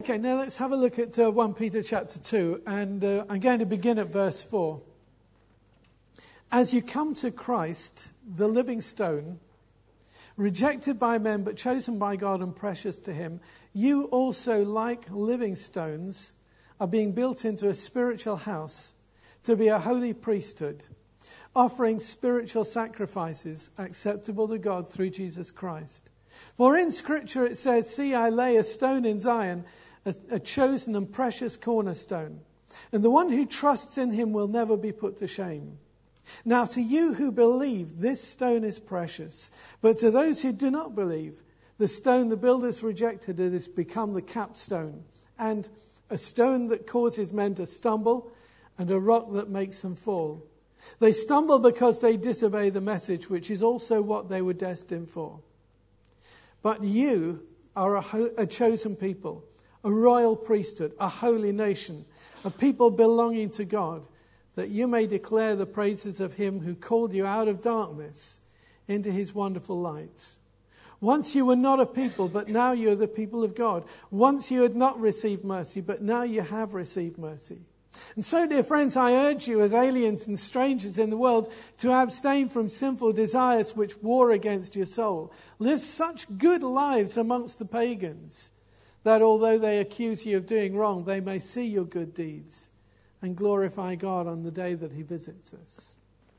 Okay, now let's have a look at 1 Peter chapter 2, and I'm going to begin at verse 4. As you come to Christ, the living stone, rejected by men but chosen by God and precious to him, you also, like living stones, are being built into a spiritual house to be a holy priesthood, offering spiritual sacrifices acceptable to God through Jesus Christ. For in Scripture it says, "See, I lay a stone in Zion, a chosen and precious cornerstone, and the one who trusts in him will never be put to shame." Now to you who believe, this stone is precious. But to those who do not believe, the stone the builders rejected it has become the capstone, and a stone that causes men to stumble, and a rock that makes them fall. They stumble because they disobey the message, which is also what they were destined for. But you are a chosen people, a royal priesthood, a holy nation, a people belonging to God, that you may declare the praises of him who called you out of darkness into his wonderful light. Once you were not a people, but now you are the people of God. Once you had not received mercy, but now you have received mercy. And so, dear friends, I urge you as aliens and strangers in the world to abstain from sinful desires which war against your soul. Live such good lives amongst the pagans that although they accuse you of doing wrong, they may see your good deeds and glorify God on the day that he visits us.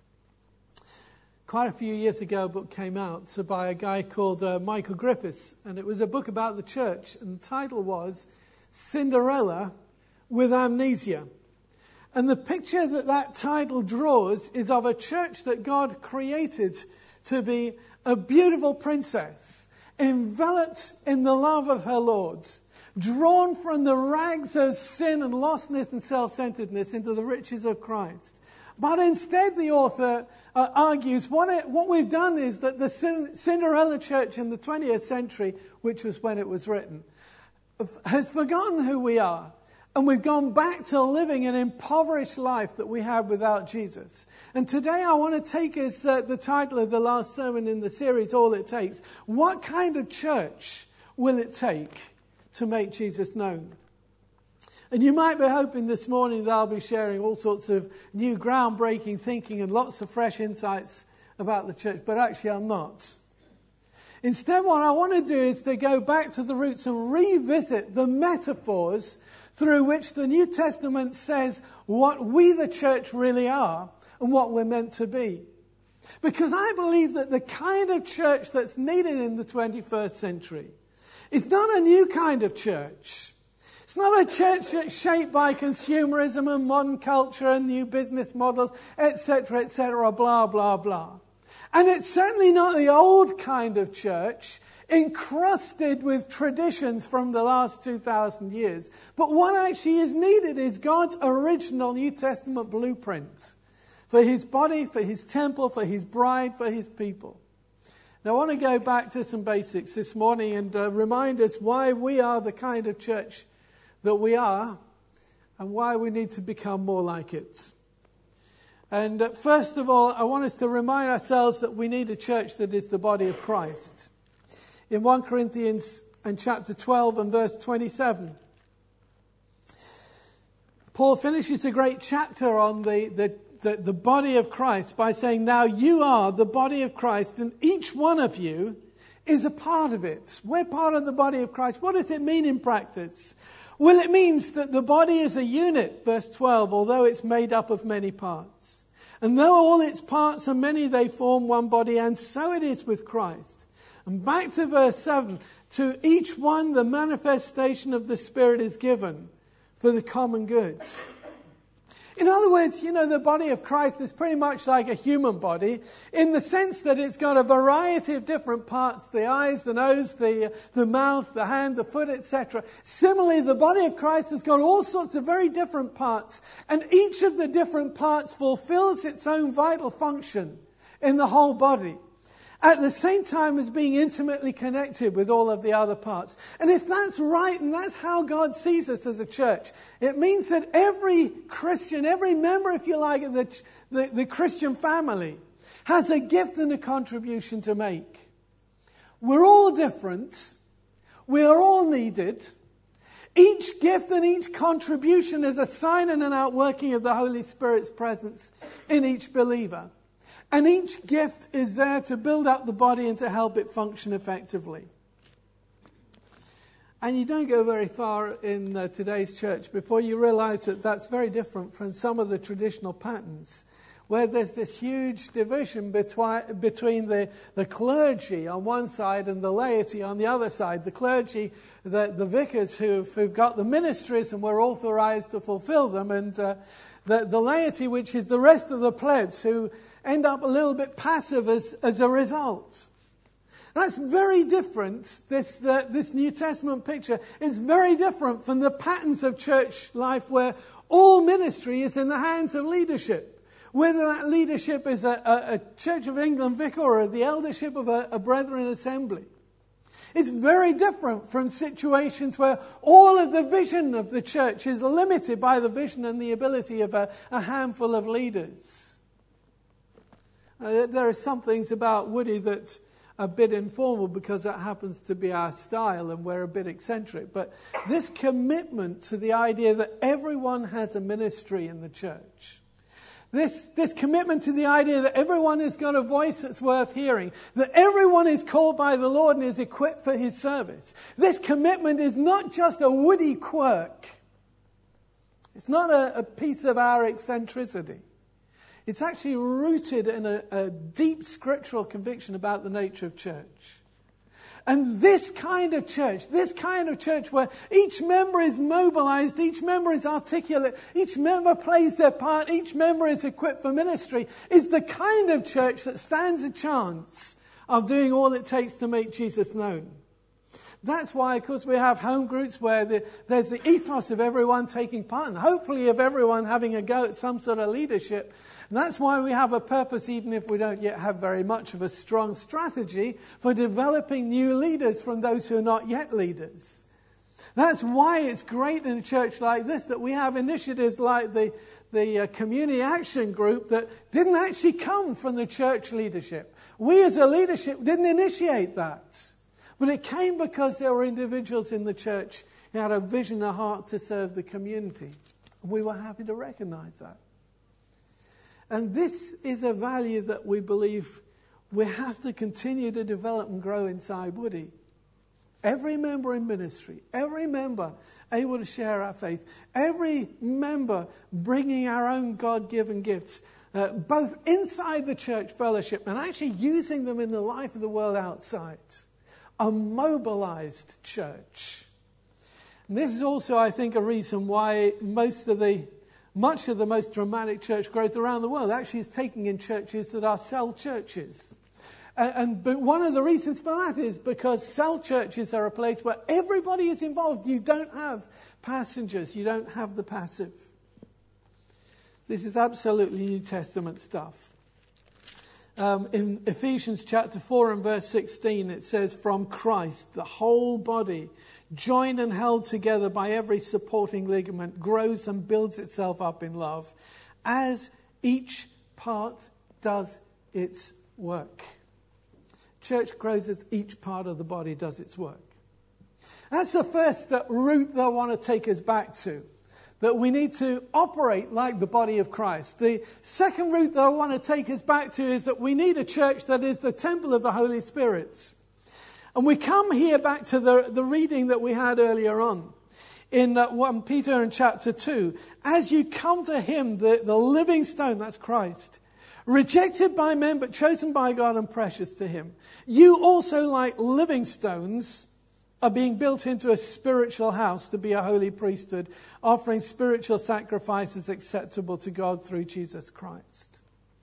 Quite a few years ago, a book came out by a guy called Michael Griffiths, and it was a book about the church, and the title was Cinderella with Amnesia. And the picture that title draws is of a church that God created to be a beautiful princess, enveloped in the love of her Lord, drawn from the rags of sin and lostness and self-centeredness into the riches of Christ. But instead, the author argues what we've done is that the Cinderella church in the 20th century, which was when it was written, has forgotten who we are. And we've gone back to living an impoverished life that we had without Jesus. And today I want to take as the title of the last sermon in the series, All It Takes. What kind of church will it take to make Jesus known? And you might be hoping this morning that I'll be sharing all sorts of new groundbreaking thinking and lots of fresh insights about the church, but actually I'm not. Instead, what I want to do is to go back to the roots and revisit the metaphors through which the New Testament says what we, the church, really are and what we're meant to be. Because I believe that the kind of church that's needed in the 21st century is not a new kind of church. It's not a church that's shaped by consumerism and modern culture and new business models, etc., blah, blah, blah. And it's certainly not the old kind of church encrusted with traditions from the last 2,000 years. But what actually is needed is God's original New Testament blueprint for his body, for his temple, for his bride, for his people. Now I want to go back to some basics this morning and remind us why we are the kind of church that we are and why we need to become more like it. And first of all, I want us to remind ourselves that we need a church that is the body of Christ. In 1 Corinthians and chapter 12 and verse 27, Paul finishes a great chapter on the body of Christ by saying, now you are the body of Christ and each one of you is a part of it. We're part of the body of Christ. What does it mean in practice? Well, it means that the body is a unit, verse 12, although it's made up of many parts. And though all its parts are many, they form one body, and so it is with Christ. And back to verse 7, to each one the manifestation of the Spirit is given for the common good. In other words, the body of Christ is pretty much like a human body in the sense that it's got a variety of different parts, the eyes, the nose, the mouth, the hand, the foot, etc. Similarly, the body of Christ has got all sorts of very different parts, and each of the different parts fulfills its own vital function in the whole body, at the same time as being intimately connected with all of the other parts. And if that's right, and that's how God sees us as a church, it means that every Christian, every member, if you like, of the Christian family has a gift and a contribution to make. We're all different. We are all needed. Each gift and each contribution is a sign and an outworking of the Holy Spirit's presence in each believer. And each gift is there to build up the body and to help it function effectively. And you don't go very far in today's church before you realize that that's very different from some of the traditional patterns, where there's this huge division between the clergy on one side and the laity on the other side. The clergy, the vicars who've got the ministries and were authorized to fulfill them, and the laity, which is the rest of the plebs, who end up a little bit passive as a result. That's very different. This New Testament picture is very different from the patterns of church life where all ministry is in the hands of leadership. Whether that leadership is a Church of England vicar or the eldership of a Brethren assembly. It's very different from situations where all of the vision of the church is limited by the vision and the ability of a handful of leaders. There are some things about Woody that are a bit informal because that happens to be our style and we're a bit eccentric. But this commitment to the idea that everyone has a ministry in the church, this commitment to the idea that everyone has got a voice that's worth hearing, that everyone is called by the Lord and is equipped for his service. This commitment is not just a Woody quirk. It's not a piece of our eccentricity. It's actually rooted in a deep scriptural conviction about the nature of church. And this kind of church where each member is mobilized, each member is articulate, each member plays their part, each member is equipped for ministry, is the kind of church that stands a chance of doing all it takes to make Jesus known. That's why, of course, we have home groups where there's the ethos of everyone taking part and hopefully of everyone having a go at some sort of leadership. And that's why we have a purpose, even if we don't yet have very much of a strong strategy for developing new leaders from those who are not yet leaders. That's why it's great in a church like this that we have initiatives like the Community Action Group that didn't actually come from the church leadership. We as a leadership didn't initiate that. But it came because there were individuals in the church who had a vision, a heart to serve the community. And we were happy to recognize that. And this is a value that we believe we have to continue to develop and grow inside Woody. Every member in ministry, every member able to share our faith, every member bringing our own God-given gifts, both inside the church fellowship and actually using them in the life of the world outside. A mobilized church. And this is also, I think, a reason why much of the most dramatic church growth around the world actually is taking in churches that are cell churches. But one of the reasons for that is because cell churches are a place where everybody is involved. You don't have passengers. You don't have the passive. This is absolutely New Testament stuff. In Ephesians chapter 4 and verse 16, it says, "From Christ, the whole body, joined and held together by every supporting ligament, grows and builds itself up in love, as each part does its work." Church grows as each part of the body does its work. That's the first route that I want to take us back to. That we need to operate like the body of Christ. The second route that I want to take us back to is that we need a church that is the temple of the Holy Spirit. And we come here back to the reading that we had earlier on in 1 Peter in chapter 2. As you come to him, the living stone, that's Christ, rejected by men but chosen by God and precious to him, you also, like living stones, are being built into a spiritual house to be a holy priesthood, offering spiritual sacrifices acceptable to God through Jesus Christ.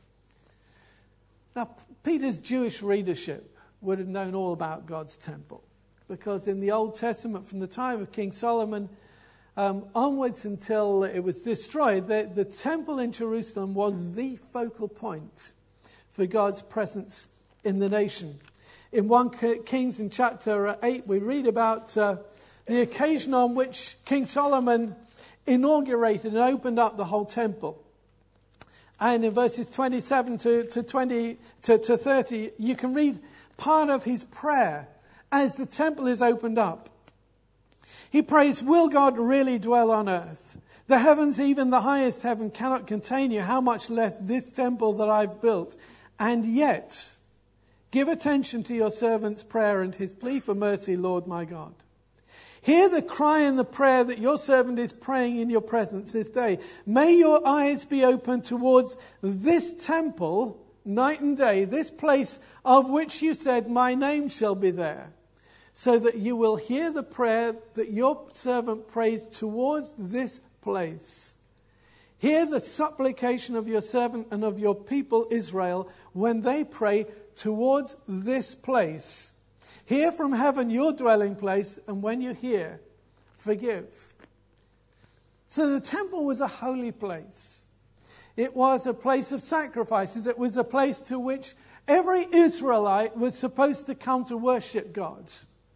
Now, Peter's Jewish readership would have known all about God's temple, because in the Old Testament, from the time of King Solomon onwards until it was destroyed, the temple in Jerusalem was the focal point for God's presence in the nation. In 1 Kings in chapter 8, we read about the occasion on which King Solomon inaugurated and opened up the whole temple. And in verses 27 to 30, you can read part of his prayer as the temple is opened up. He prays, will God really dwell on earth? The heavens, even the highest heaven, cannot contain you. How much less this temple that I've built? And yet, give attention to your servant's prayer and his plea for mercy, Lord my God. Hear the cry and the prayer that your servant is praying in your presence this day. May your eyes be open towards this temple night and day, this place of which you said, my name shall be there, so that you will hear the prayer that your servant prays towards this place. Hear the supplication of your servant and of your people Israel when they pray towards this place. Hear from heaven your dwelling place, and when you hear, forgive. So the temple was a holy place. It was a place of sacrifices. It was a place to which every Israelite was supposed to come to worship God.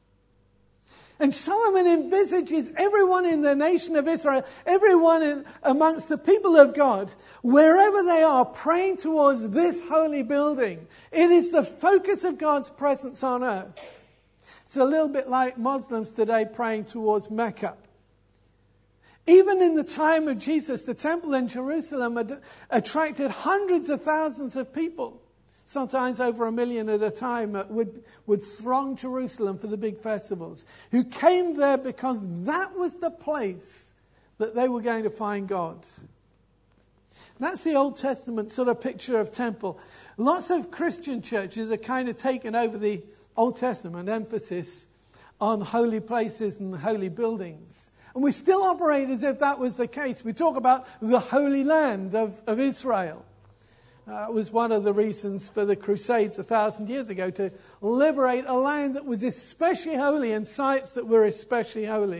And Solomon envisages everyone in the nation of Israel, everyone amongst the people of God, wherever they are, praying towards this holy building. It is the focus of God's presence on earth. It's a little bit like Muslims today praying towards Mecca. Even in the time of Jesus, the temple in Jerusalem had attracted hundreds of thousands of people. Sometimes over 1 million at a time would throng Jerusalem for the big festivals, who came there because that was the place that they were going to find God. That's the Old Testament sort of picture of temple. Lots of Christian churches are kind of taken over the Old Testament emphasis on holy places and holy buildings. And we still operate as if that was the case. We talk about the Holy Land of Israel. It was one of the reasons for the Crusades 1,000 years ago, to liberate a land that was especially holy and sites that were especially holy.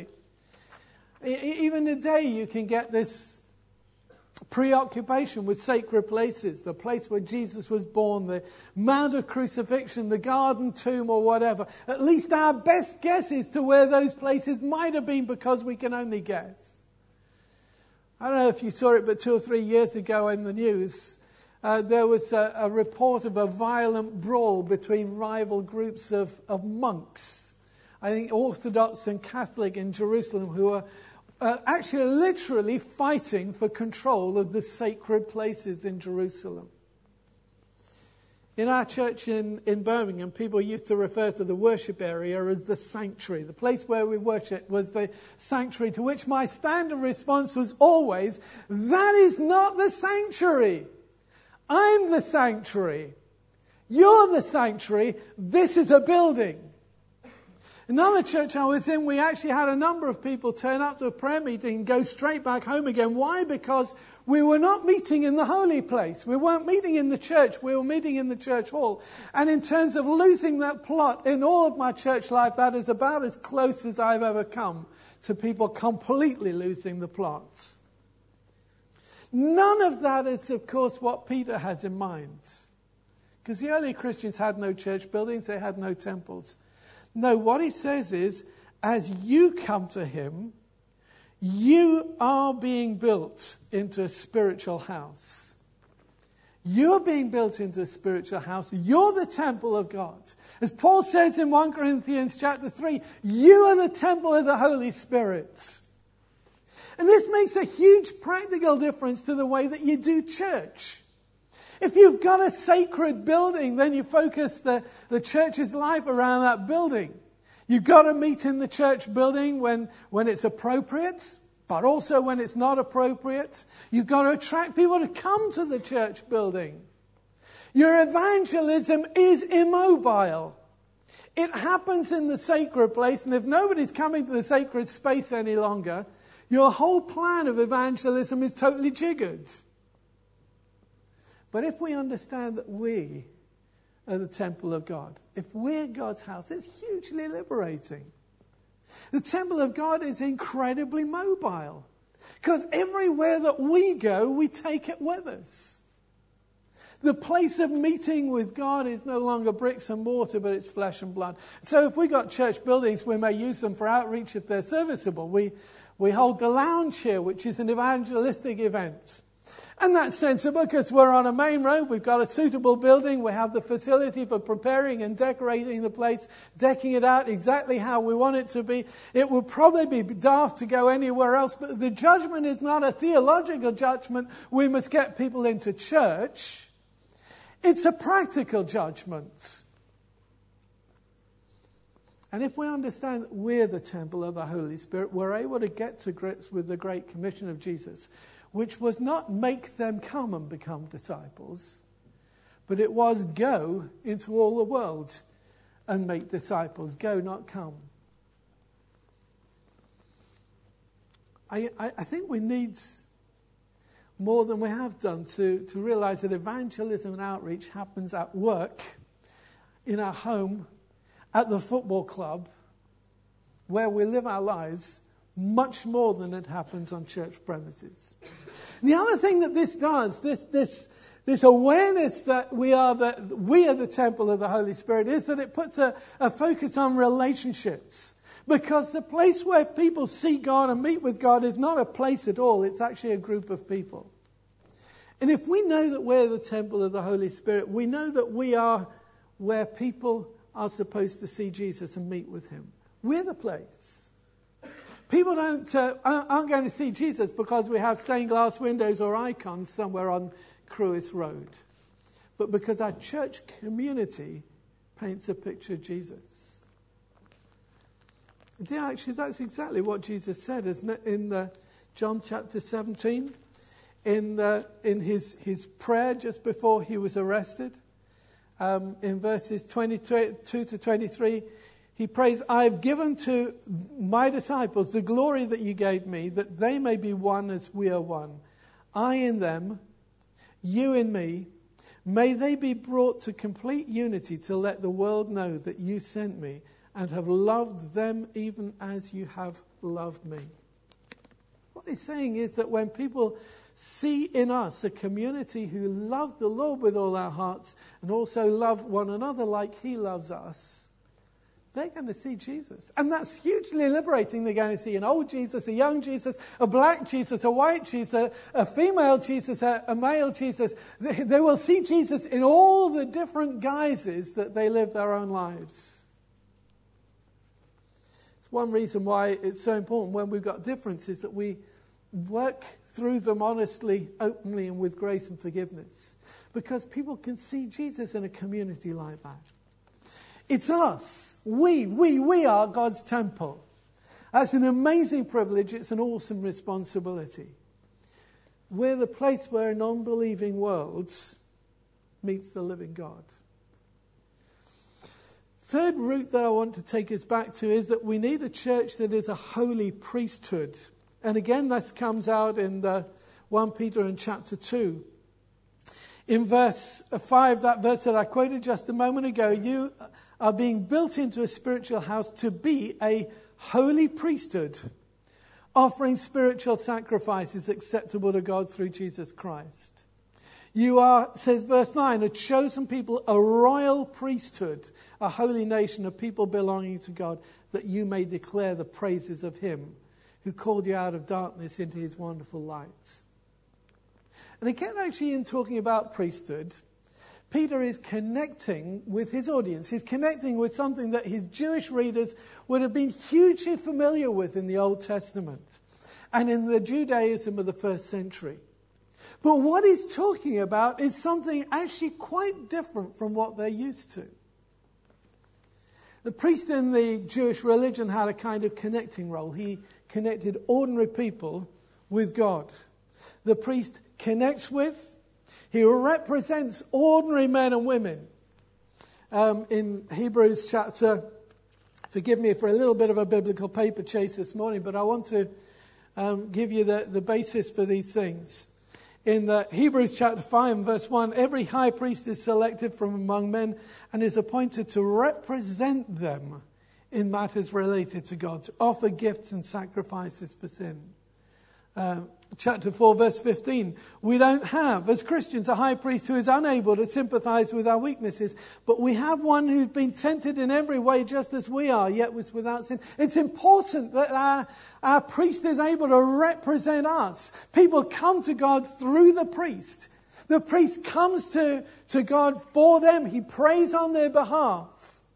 Even today you can get this preoccupation with sacred places, the place where Jesus was born, the Mount of Crucifixion, the Garden Tomb or whatever. At least our best guess is to where those places might have been, because we can only guess. I don't know if you saw it, but 2 or 3 years ago in the news, there was a report of a violent brawl between rival groups of monks, I think Orthodox and Catholic in Jerusalem, who are actually literally fighting for control of the sacred places in Jerusalem. In our church in Birmingham, people used to refer to the worship area as the sanctuary. The place where we worship was the sanctuary, to which my standard response was always, that is not the sanctuary. I'm the sanctuary. You're the sanctuary. This is a building. Another church I was in, we actually had a number of people turn up to a prayer meeting and go straight back home again. Why? Because we were not meeting in the holy place. We weren't meeting in the church. We were meeting in the church hall. And in terms of losing that plot, in all of my church life, that is about as close as I've ever come to people completely losing the plot. None of that is, of course, what Peter has in mind. Because the early Christians had no church buildings, they had no temples. No, what he says is, as you come to him, you are being built into a spiritual house. You're being built into a spiritual house. You're the temple of God. As Paul says in 1 Corinthians chapter 3, you are the temple of the Holy Spirit. And this makes a huge practical difference to the way that you do church. If you've got a sacred building, then you focus the church's life around that building. You've got to meet in the church building when it's appropriate, but also when it's not appropriate. You've got to attract people to come to the church building. Your evangelism is immobile. It happens in the sacred place, and if nobody's coming to the sacred space any longer, your whole plan of evangelism is totally jiggered. But if we understand that we are the temple of God, if we're God's house, it's hugely liberating. The temple of God is incredibly mobile, because everywhere that we go, we take it with us. The place of meeting with God is no longer bricks and mortar, but it's flesh and blood. So if we've got church buildings, we may use them for outreach if they're serviceable. We hold the lounge here, which is an evangelistic event. And that's sensible because we're on a main road, we've got a suitable building, we have the facility for preparing and decorating the place, decking it out exactly how we want it to be. It would probably be daft to go anywhere else, but the judgment is not a theological judgment, we must get people into church. It's a practical judgment. And if we understand that we're the temple of the Holy Spirit, we're able to get to grips with the Great Commission of Jesus, which was not make them come and become disciples, but it was go into all the world and make disciples. Go, not come. I think we need more than we have done to realize that evangelism and outreach happens at work, in our home, at the football club, where we live our lives, much more than it happens on church premises. And the other thing that this does, this awareness that we are the temple of the Holy Spirit, is that it puts a focus on relationships. Because the place where people see God and meet with God is not a place at all, it's actually a group of people. And if we know that we're the temple of the Holy Spirit, we know that we are where people are supposed to see Jesus and meet with him. We're the place. People aren't going to see Jesus because we have stained glass windows or icons somewhere on Crewis Road, but because our church community paints a picture of Jesus. Yeah, actually, that's exactly what Jesus said, isn't it? In John chapter 17, in his prayer just before he was arrested, in verses 22 to 23, he prays, I have given to my disciples the glory that you gave me, that they may be one as we are one. I in them, you in me. May they be brought to complete unity to let the world know that you sent me and have loved them even as you have loved me. What he's saying is that when people see in us a community who love the Lord with all our hearts and also love one another like he loves us, they're going to see Jesus. And that's hugely liberating. They're going to see an old Jesus, a young Jesus, a black Jesus, a white Jesus, a female Jesus, a male Jesus. They will see Jesus in all the different guises that they live their own lives. It's one reason why it's so important when we've got differences that we work through them honestly, openly, and with grace and forgiveness. Because people can see Jesus in a community like that. It's us. We are God's temple. That's an amazing privilege. It's an awesome responsibility. We're the place where an unbelieving world meets the living God. Third route that I want to take us back to is that we need a church that is a holy priesthood. And again, this comes out in 1 Peter in chapter 2. In verse 5, that verse that I quoted just a moment ago, you are being built into a spiritual house to be a holy priesthood, offering spiritual sacrifices acceptable to God through Jesus Christ. You are, says verse 9, a chosen people, a royal priesthood, a holy nation, a people belonging to God, that you may declare the praises of him who called you out of darkness into his wonderful light. And again, actually, in talking about priesthood, Peter is connecting with his audience. He's connecting with something that his Jewish readers would have been hugely familiar with in the Old Testament and in the Judaism of the first century. But what he's talking about is something actually quite different from what they're used to. The priest in the Jewish religion had a kind of connecting role. He connected ordinary people with God. The priest connects with, he represents ordinary men and women. In Hebrews chapter, forgive me for a little bit of a biblical paper chase this morning, but I want to give you the basis for these things. In Hebrews chapter 5 and verse 1, every high priest is selected from among men and is appointed to represent them in matters related to God, to offer gifts and sacrifices for sin. chapter 4, verse 15. We don't have, as Christians, a high priest who is unable to sympathize with our weaknesses, but we have one who's been tempted in every way just as we are, yet was without sin. It's important that our priest is able to represent us. People come to God through the priest. The priest comes to God for them. He prays on their behalf.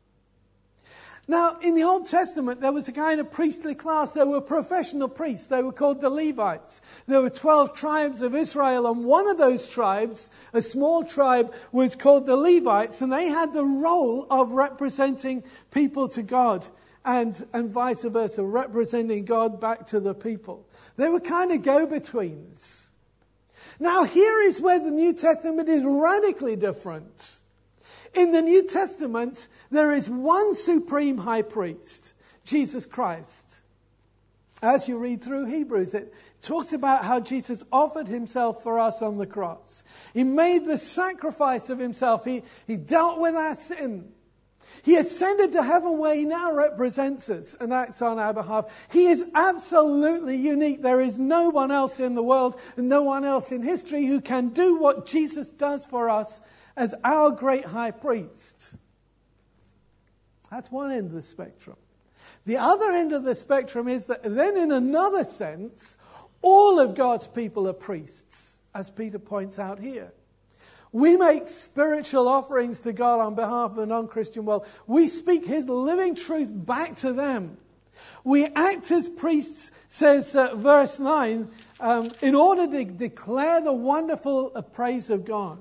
Now, in the Old Testament, there was a kind of priestly class. There were professional priests. They were called the Levites. There were 12 tribes of Israel, and one of those tribes, a small tribe, was called the Levites, and they had the role of representing people to God and vice versa, representing God back to the people. They were kind of go-betweens. Now, here is where the New Testament is radically different. In the New Testament, there is one supreme high priest, Jesus Christ. As you read through Hebrews, it talks about how Jesus offered himself for us on the cross. He made the sacrifice of himself. He dealt with our sin. He ascended to heaven where he now represents us and acts on our behalf. He is absolutely unique. There is no one else in the world and no one else in history who can do what Jesus does for us as our great high priest. That's one end of the spectrum. The other end of the spectrum is that then in another sense, all of God's people are priests, as Peter points out here. We make spiritual offerings to God on behalf of the non-Christian world. We speak his living truth back to them. We act as priests, says verse 9, in order to declare the wonderful praise of God.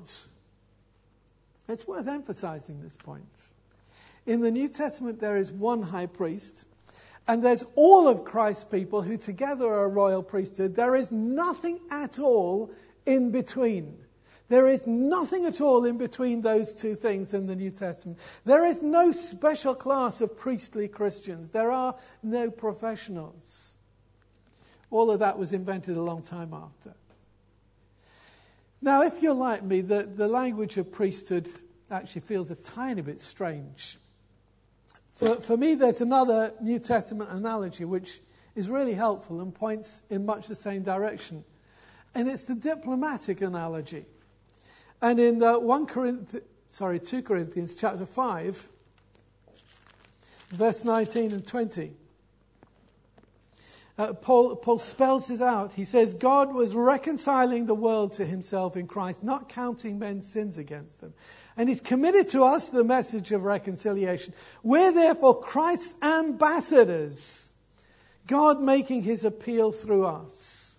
It's worth emphasizing this point. In the New Testament, there is one high priest, and there's all of Christ's people who together are a royal priesthood. There is nothing at all in between. There is nothing at all in between those two things in the New Testament. There is no special class of priestly Christians. There are no professionals. All of that was invented a long time after. Now, if you're like me, the language of priesthood actually feels a tiny bit strange. For me, there's another New Testament analogy which is really helpful and points in much the same direction. And it's the diplomatic analogy. And in 2 Corinthians chapter 5, verse 19 and 20, Paul spells it out. He says, God was reconciling the world to himself in Christ, not counting men's sins against them. And he's committed to us the message of reconciliation. We're therefore Christ's ambassadors, God making his appeal through us.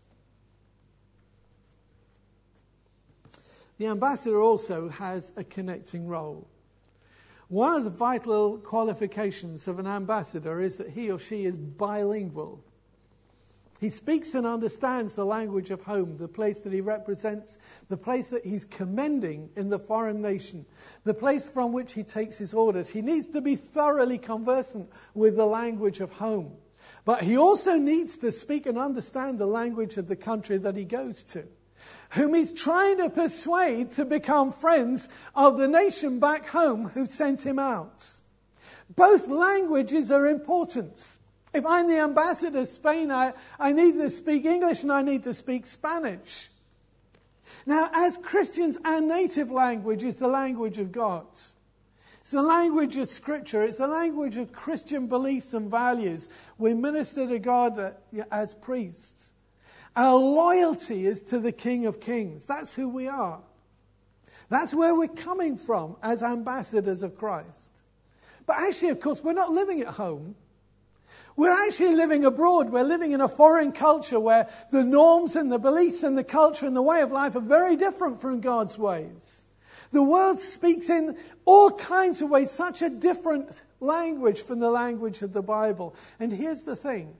The ambassador also has a connecting role. One of the vital qualifications of an ambassador is that he or she is bilingual. He speaks and understands the language of home, the place that he represents, the place that he's commending in the foreign nation, the place from which he takes his orders. He needs to be thoroughly conversant with the language of home. But he also needs to speak and understand the language of the country that he goes to, whom he's trying to persuade to become friends of the nation back home who sent him out. Both languages are important. If I'm the ambassador of Spain, I need to speak English and I need to speak Spanish. Now, as Christians, our native language is the language of God. It's the language of Scripture. It's the language of Christian beliefs and values. We minister to God as priests. Our loyalty is to the King of Kings. That's who we are. That's where we're coming from as ambassadors of Christ. But actually, of course, we're not living at home. We're actually living abroad. We're living in a foreign culture where the norms and the beliefs and the culture and the way of life are very different from God's ways. The world speaks in all kinds of ways such a different language from the language of the Bible. And here's the thing.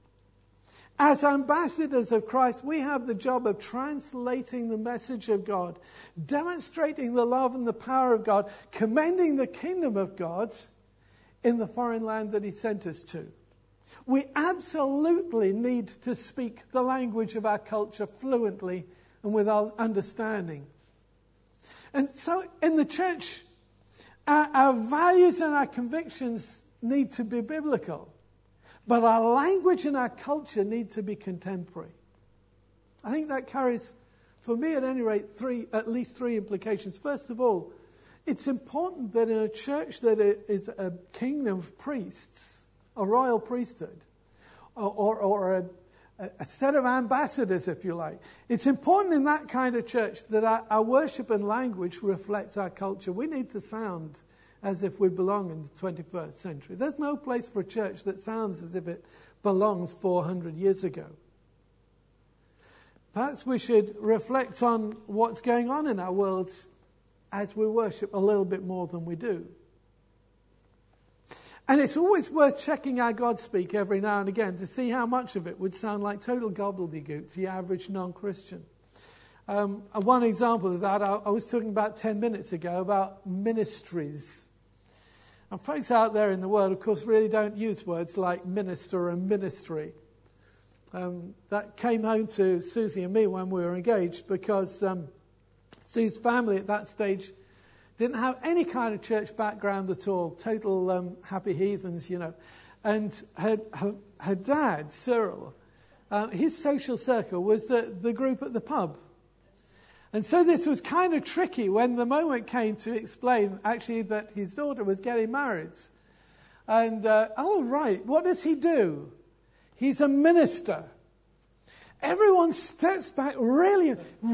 As ambassadors of Christ, we have the job of translating the message of God, demonstrating the love and the power of God, commending the kingdom of God in the foreign land that he sent us to. We absolutely need to speak the language of our culture fluently and with our understanding. And so in the church, our values and our convictions need to be biblical. But our language and our culture need to be contemporary. I think that carries, for me at any rate, at least three implications. First of all, it's important that in a church that is a kingdom of priests, a royal priesthood, or a set of ambassadors, if you like. It's important in that kind of church that our worship and language reflects our culture. We need to sound as if we belong in the 21st century. There's no place for a church that sounds as if it belongs 400 years ago. Perhaps we should reflect on what's going on in our worlds as we worship a little bit more than we do. And it's always worth checking our God speak every now and again to see how much of it would sound like total gobbledygook to the average non-Christian. One example of that, I was talking about 10 minutes ago about ministries. And folks out there in the world, of course, really don't use words like minister and ministry. That came home to Susie and me when we were engaged because Sue's family at that stage didn't have any kind of church background at all, total happy heathens, you know. And her dad, Cyril, his social circle was the group at the pub. And so this was kind of tricky when the moment came to explain actually that his daughter was getting married. And, oh right, what does he do? He's a minister. Everyone steps back, really?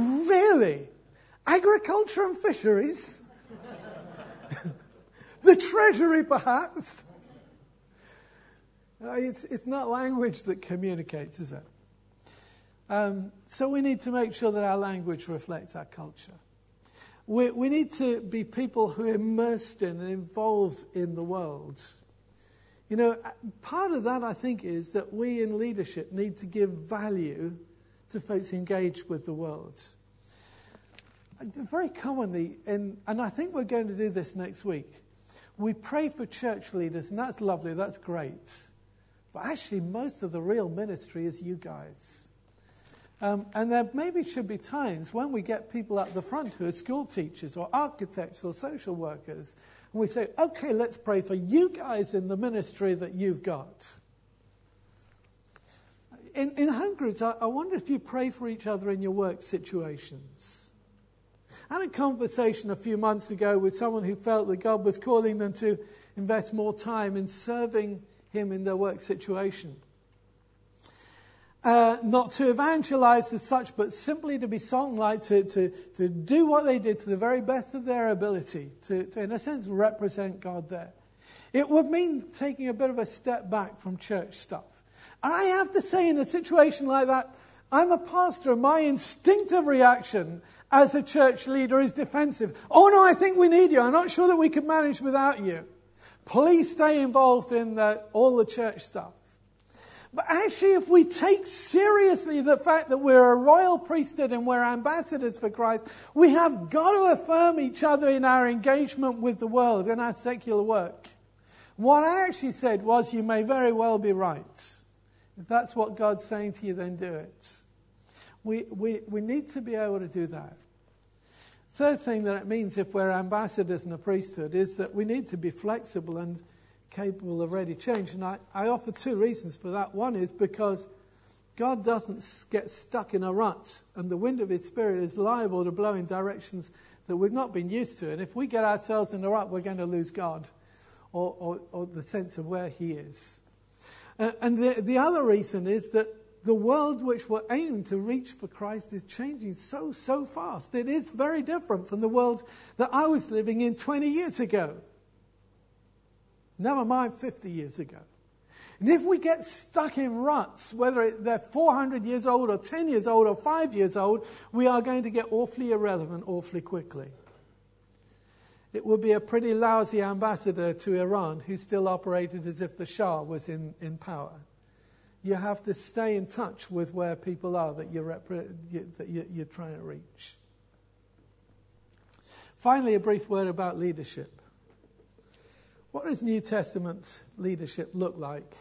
Agriculture and fisheries? The treasury, perhaps? It's not language that communicates, is it? So we need to make sure that our language reflects our culture. We need to be people who are immersed in and involved in the world. You know, part of that, I think, is that we in leadership need to give value to folks engaged with the world. Very commonly, and I think we're going to do this next week, we pray for church leaders, and that's lovely, that's great. But actually, most of the real ministry is you guys. And there maybe should be times when we get people at the front who are school teachers or architects or social workers, and we say, okay, let's pray for you guys in the ministry that you've got. In home groups, I wonder if you pray for each other in your work situations. I had a conversation a few months ago with someone who felt that God was calling them to invest more time in serving Him in their work situation. Not to evangelize as such, but simply to be song-like, to do what they did to the very best of their ability, to in a sense, represent God there. It would mean taking a bit of a step back from church stuff. And I have to say, in a situation like that, I'm a pastor, and my instinctive reaction as a church leader is defensive. Oh no, I think we need you. I'm not sure that we could manage without you. Please stay involved in all the church stuff. But actually, if we take seriously the fact that we're a royal priesthood and we're ambassadors for Christ, we have got to affirm each other in our engagement with the world, in our secular work. What I actually said was, you may very well be right. If that's what God's saying to you, then do it. We need to be able to do that. Third thing that it means if we're ambassadors in a priesthood is that we need to be flexible and capable of ready change. And I offer two reasons for that. One is because God doesn't get stuck in a rut, and the wind of His Spirit is liable to blow in directions that we've not been used to. And if we get ourselves in a rut, we're going to lose God or the sense of where He is. And the other reason is that the world which we're aiming to reach for Christ is changing so fast. It is very different from the world that I was living in 20 years ago. Never mind 50 years ago. And if we get stuck in ruts, whether they're 400 years old or 10 years old or 5 years old, we are going to get awfully irrelevant awfully quickly. It would be a pretty lousy ambassador to Iran who still operated as if the Shah was in power. You have to stay in touch with where people are that you're trying to reach. Finally, a brief word about leadership. What does New Testament leadership look like?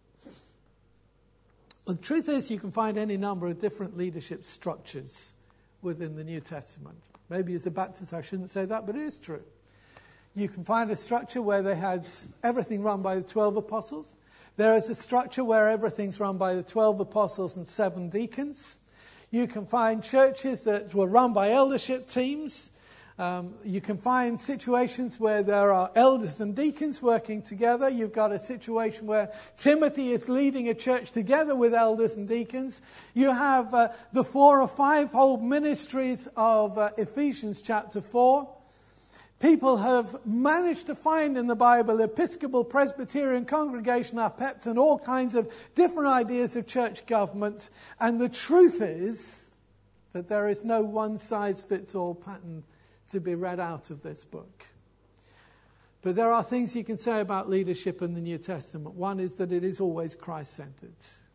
Well, the truth is, you can find any number of different leadership structures within the New Testament. Maybe as a Baptist I shouldn't say that, but it is true. You can find a structure where they had everything run by the 12 apostles. There is a structure where everything's run by the 12 apostles and 7 deacons. You can find churches that were run by eldership teams. You can find situations where there are elders and deacons working together. You've got a situation where Timothy is leading a church together with elders and deacons. You have the 4 or 5-fold ministries of Ephesians chapter 4. People have managed to find in the Bible Episcopal, Presbyterian, Congregational, Apept, and all kinds of different ideas of church government. And the truth is that there is no one-size-fits-all pattern to be read out of this book. But there are things you can say about leadership in the New Testament. One is that it is always Christ-centered.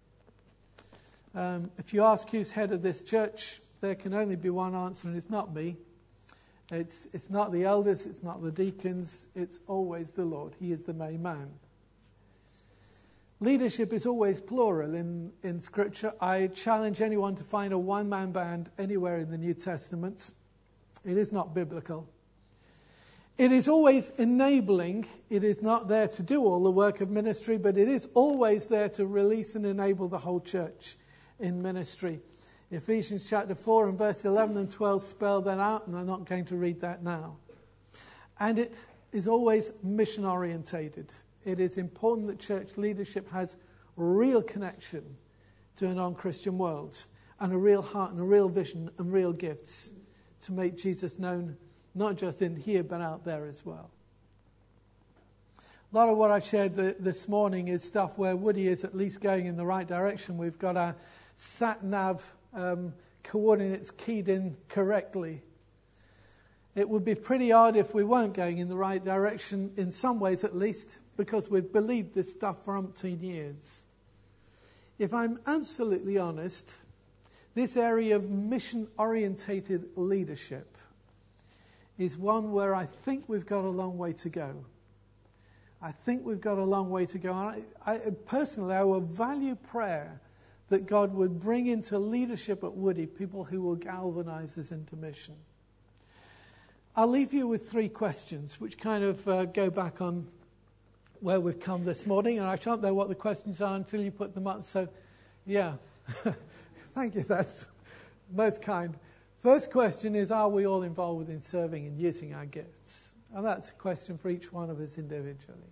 If you ask who's head of this church, there can only be one answer, and it's not me. It's not the elders, it's not the deacons, it's always the Lord. He is the main man. Leadership is always plural in Scripture. I challenge anyone to find a one-man band anywhere in the New Testament. It is not biblical. It is always enabling. It is not there to do all the work of ministry, but it is always there to release and enable the whole church in ministry. Ephesians chapter 4 and verse 11 and 12 spell that out, and I'm not going to read that now. And it is always mission orientated. It is important that church leadership has real connection to a non-Christian world, and a real heart and a real vision and real gifts to make Jesus known, not just in here, but out there as well. A lot of what I've shared this morning is stuff where Woody is at least going in the right direction. We've got our sat-nav coordinates keyed in correctly. It would be pretty odd if we weren't going in the right direction, in some ways at least, because we've believed this stuff for umpteen years. If I'm absolutely honest, this area of mission-orientated leadership is one where I think we've got a long way to go. I think we've got a long way to go. And personally, I will value prayer that God would bring into leadership at Woody people who will galvanize us into mission. I'll leave you with 3 questions, which kind of go back on where we've come this morning, and I shan't know what the questions are until you put them up. So, yeah. Thank you, that's most kind. First question is, are we all involved in serving and using our gifts? And that's a question for each one of us individually.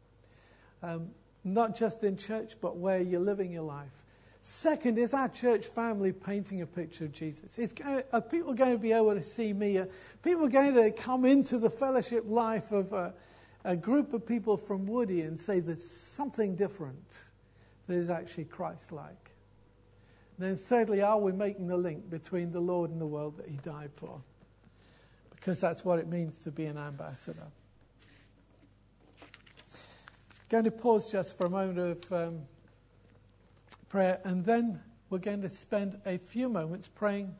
Not just in church, but where you're living your life. Second, is our church family painting a picture of Jesus? Are people going to be able to see me? Are people going to come into the fellowship life of a group of people from Woody and say there's something different that is actually Christ-like? Then thirdly, are we making the link between the Lord and the world that he died for? Because that's what it means to be an ambassador. Going to pause just for a moment of prayer, and then we're going to spend a few moments praying.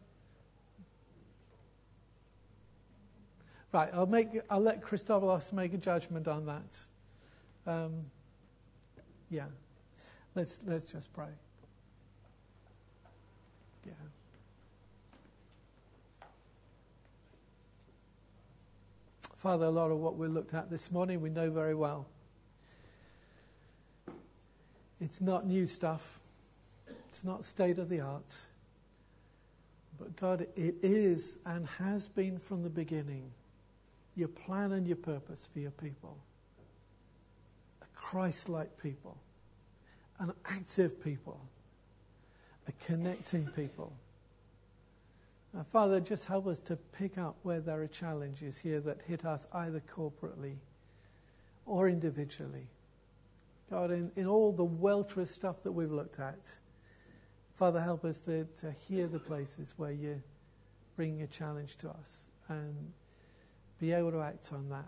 Right, I'll let Christobalos make a judgment on that. Yeah, let's just pray. Yeah. Father, a lot of what we looked at this morning we know very well. It's not new stuff. It's not state of the art. But God, it is and has been from the beginning your plan and your purpose for your people. A Christ-like people. An active people. A connecting people. Now, Father, just help us to pick up where there are challenges here that hit us either corporately or individually. God, in all the welter of stuff that we've looked at, Father, help us to hear the places where you're bringing a challenge to us and be able to act on that.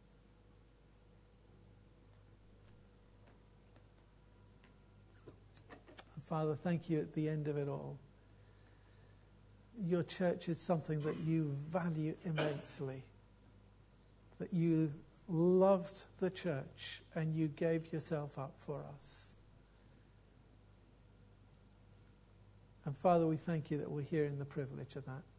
And Father, thank you at the end of it all. Your church is something that you value immensely, that you loved the church and you gave yourself up for us. And Father, we thank you that we're here in the privilege of that.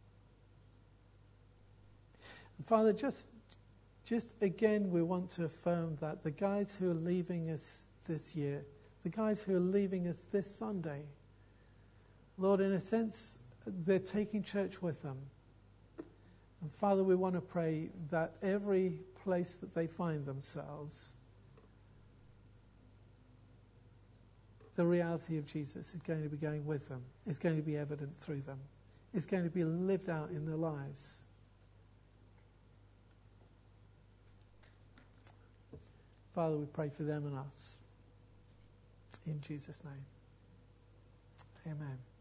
And Father, just again, we want to affirm that the guys who are leaving us this year, the guys who are leaving us this Sunday, Lord, in a sense, they're taking church with them. And Father, we want to pray that every place that they find themselves, the reality of Jesus is going to be going with them, is going to be evident through them, is going to be lived out in their lives. Father, we pray for them and us. In Jesus' name. Amen.